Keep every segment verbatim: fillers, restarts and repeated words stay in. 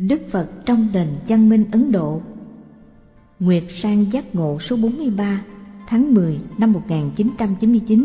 Đức Phật trong nền văn minh Ấn Độ. Nguyệt Sang giác ngộ số bốn mươi ba, tháng mười năm một nghìn chín trăm chín mươi chín.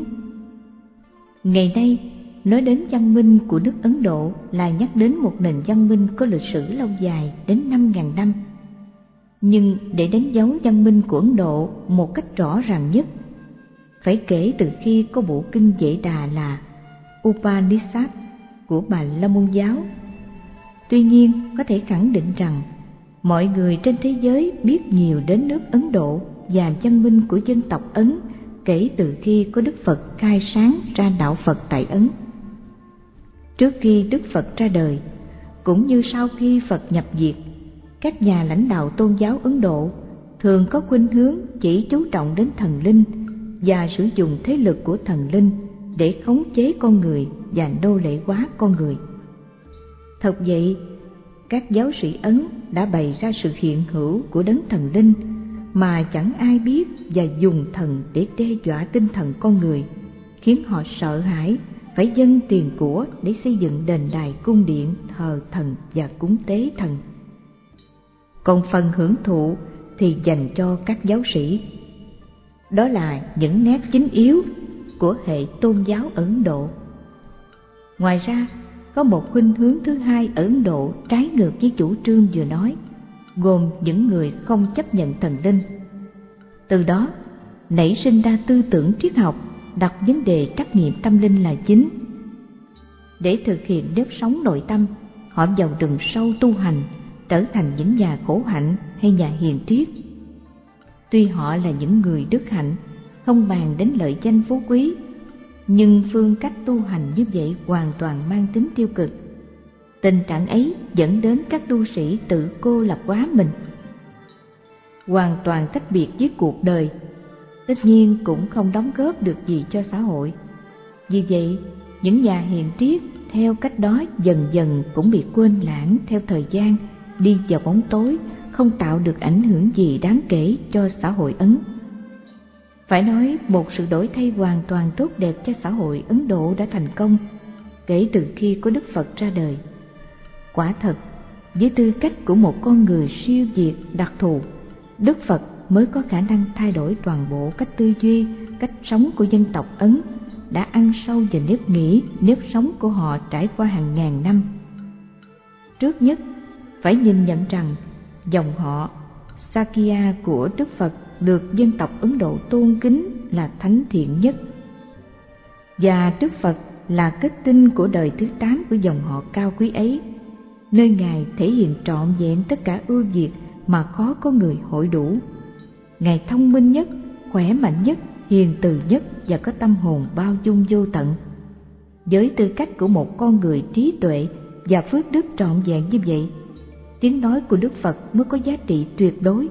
Ngày nay, nói đến văn minh của nước Ấn Độ là nhắc đến một nền văn minh có lịch sử lâu dài đến năm nghìn năm. Nhưng để đánh dấu văn minh của Ấn Độ một cách rõ ràng nhất, phải kể từ khi có bộ kinh Vệ Đà là Upanishad của Bà La Môn giáo. Tuy nhiên, có thể khẳng định rằng mọi người trên thế giới biết nhiều đến nước Ấn Độ và văn minh của dân tộc Ấn kể từ khi có Đức Phật khai sáng ra đạo Phật tại Ấn. Trước khi Đức Phật ra đời, cũng như sau khi Phật nhập diệt, các nhà lãnh đạo tôn giáo Ấn Độ thường có khuynh hướng chỉ chú trọng đến thần linh và sử dụng thế lực của thần linh để khống chế con người và nô lệ hóa con người. Thật vậy, các giáo sĩ Ấn đã bày ra sự hiện hữu của đấng thần linh mà chẳng ai biết và dùng thần để đe dọa tinh thần con người, khiến họ sợ hãi phải dâng tiền của để xây dựng đền đài cung điện thờ thần và cúng tế thần. Còn phần hưởng thụ thì dành cho các giáo sĩ. Đó là những nét chính yếu của hệ tôn giáo Ấn Độ. Ngoài ra, có một khuynh hướng thứ hai ở Ấn Độ trái ngược với chủ trương vừa nói, gồm những người không chấp nhận thần linh. Từ đó, nảy sinh ra tư tưởng triết học đặt vấn đề trắc nghiệm tâm linh là chính. Để thực hiện nếp sống nội tâm, họ vào rừng sâu tu hành, trở thành những nhà khổ hạnh hay nhà hiền triết. Tuy họ là những người đức hạnh, không bàn đến lợi danh phú quý, nhưng phương cách tu hành như vậy hoàn toàn mang tính tiêu cực. Tình trạng ấy dẫn đến các tu sĩ tự cô lập hóa mình, hoàn toàn tách biệt với cuộc đời, tất nhiên cũng không đóng góp được gì cho xã hội. Vì vậy, những nhà hiền triết theo cách đó dần dần cũng bị quên lãng theo thời gian, đi vào bóng tối, không tạo được ảnh hưởng gì đáng kể cho xã hội Ấn. Phải nói một sự đổi thay hoàn toàn tốt đẹp cho xã hội Ấn Độ đã thành công kể từ khi có Đức Phật ra đời. Quả thật, với tư cách của một con người siêu việt đặc thù, Đức Phật mới có khả năng thay đổi toàn bộ cách tư duy, cách sống của dân tộc Ấn, đã ăn sâu vào nếp nghĩ, nếp sống của họ trải qua hàng ngàn năm. Trước nhất, phải nhìn nhận rằng dòng họ Sakya của Đức Phật được dân tộc Ấn Độ tôn kính là thánh thiện nhất. Và Đức Phật là kết tinh của đời thứ tám của dòng họ cao quý ấy, nơi Ngài thể hiện trọn vẹn tất cả ưu việt mà khó có người hội đủ. Ngài thông minh nhất, khỏe mạnh nhất, hiền từ nhất và có tâm hồn bao dung vô tận. Với tư cách của một con người trí tuệ và phước đức trọn vẹn như vậy, tiếng nói của Đức Phật mới có giá trị tuyệt đối.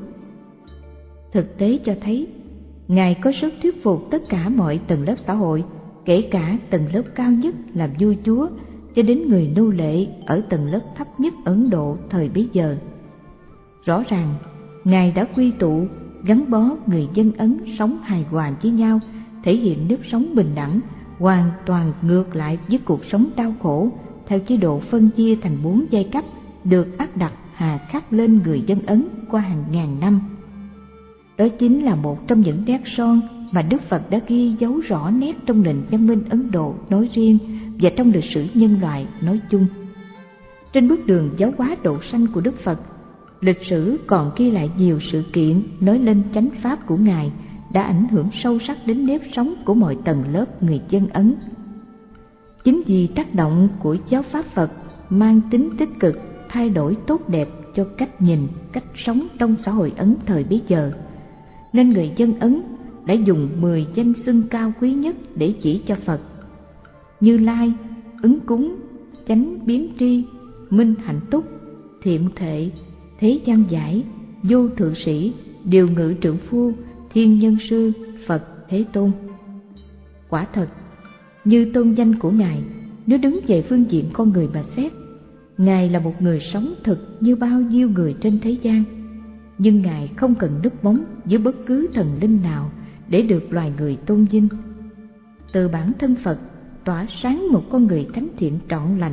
Thực tế cho thấy, Ngài có sức thuyết phục tất cả mọi tầng lớp xã hội, kể cả tầng lớp cao nhất là vua chúa cho đến người nô lệ ở tầng lớp thấp nhất Ấn Độ thời bấy giờ. Rõ ràng, Ngài đã quy tụ, gắn bó người dân Ấn sống hài hòa với nhau, thể hiện nếp sống bình đẳng, hoàn toàn ngược lại với cuộc sống đau khổ theo chế độ phân chia thành bốn giai cấp được áp đặt hà khắc lên người dân Ấn qua hàng ngàn năm. Đó chính là một trong những nét son mà Đức Phật đã ghi dấu rõ nét trong nền văn minh Ấn Độ nói riêng và trong lịch sử nhân loại nói chung. Trên bước đường giáo hóa độ sanh của Đức Phật, lịch sử còn ghi lại nhiều sự kiện nói lên chánh pháp của Ngài đã ảnh hưởng sâu sắc đến nếp sống của mọi tầng lớp người dân Ấn. Chính vì tác động của giáo pháp Phật mang tính tích cực, thay đổi tốt đẹp cho cách nhìn, cách sống trong xã hội Ấn thời bấy giờ, nên người dân Ấn đã dùng mười danh xưng cao quý nhất để chỉ cho Phật: Như Lai, Ứng Cúng, Chánh Biếm Tri, Minh Hạnh Túc, Thiệm Thệ, Thế Gian Giải, Vô Thượng Sĩ, Điều Ngự Trượng Phu, Thiên Nhân Sư, Phật Thế Tôn. Quả thật, như tôn danh của Ngài, nếu đứng về phương diện con người mà xét, Ngài là một người sống thực như bao nhiêu người trên thế gian. Nhưng Ngài không cần núp bóng dưới bất cứ thần linh nào để được loài người tôn vinh. Từ bản thân Phật tỏa sáng một con người thánh thiện trọn lành,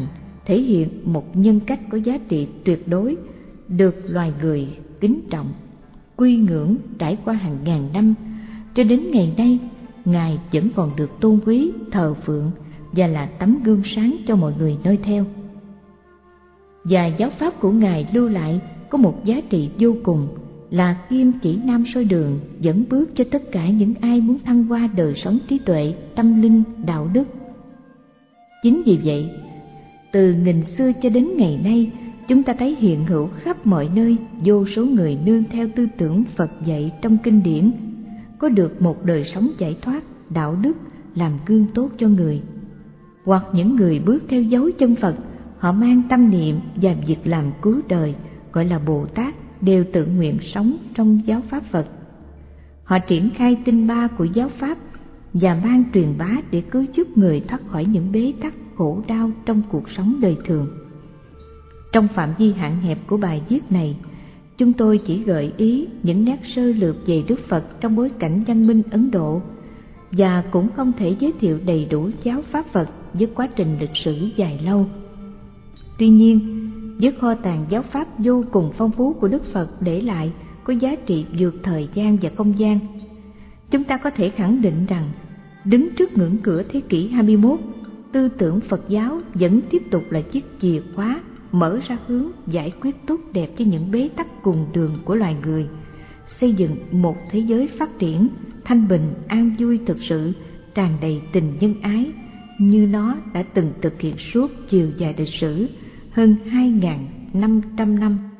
thể hiện một nhân cách có giá trị tuyệt đối, được loài người kính trọng, quy ngưỡng trải qua hàng ngàn năm. Cho đến ngày nay, Ngài vẫn còn được tôn quý, thờ phượng và là tấm gương sáng cho mọi người noi theo. Và giáo pháp của Ngài lưu lại có một giá trị vô cùng, là kim chỉ nam soi đường dẫn bước cho tất cả những ai muốn thăng hoa đời sống trí tuệ, tâm linh, đạo đức. Chính vì vậy, từ nghìn xưa cho đến ngày nay, chúng ta thấy hiện hữu khắp mọi nơi vô số người nương theo tư tưởng Phật dạy trong kinh điển, có được một đời sống giải thoát, đạo đức, làm gương tốt cho người. Hoặc những người bước theo dấu chân Phật, họ mang tâm niệm và việc làm cứu đời, gọi là Bồ Tát, đều tự nguyện sống trong giáo pháp Phật. Họ triển khai tinh ba của giáo pháp và mang truyền bá để cứu giúp người thoát khỏi những bế tắc khổ đau trong cuộc sống đời thường. Trong phạm vi hạn hẹp của bài viết này, chúng tôi chỉ gợi ý những nét sơ lược về Đức Phật trong bối cảnh văn minh Ấn Độ, và cũng không thể giới thiệu đầy đủ giáo pháp Phật với quá trình lịch sử dài lâu. Tuy nhiên, với kho tàng giáo pháp vô cùng phong phú của Đức Phật để lại có giá trị vượt thời gian và không gian, chúng ta có thể khẳng định rằng, đứng trước ngưỡng cửa thế kỷ hai mươi mốt, tư tưởng Phật giáo vẫn tiếp tục là chiếc chìa khóa mở ra hướng giải quyết tốt đẹp cho những bế tắc cùng đường của loài người, xây dựng một thế giới phát triển, thanh bình, an vui thực sự, tràn đầy tình nhân ái, như nó đã từng thực hiện suốt chiều dài lịch sử hơn hai nghìn năm trăm năm.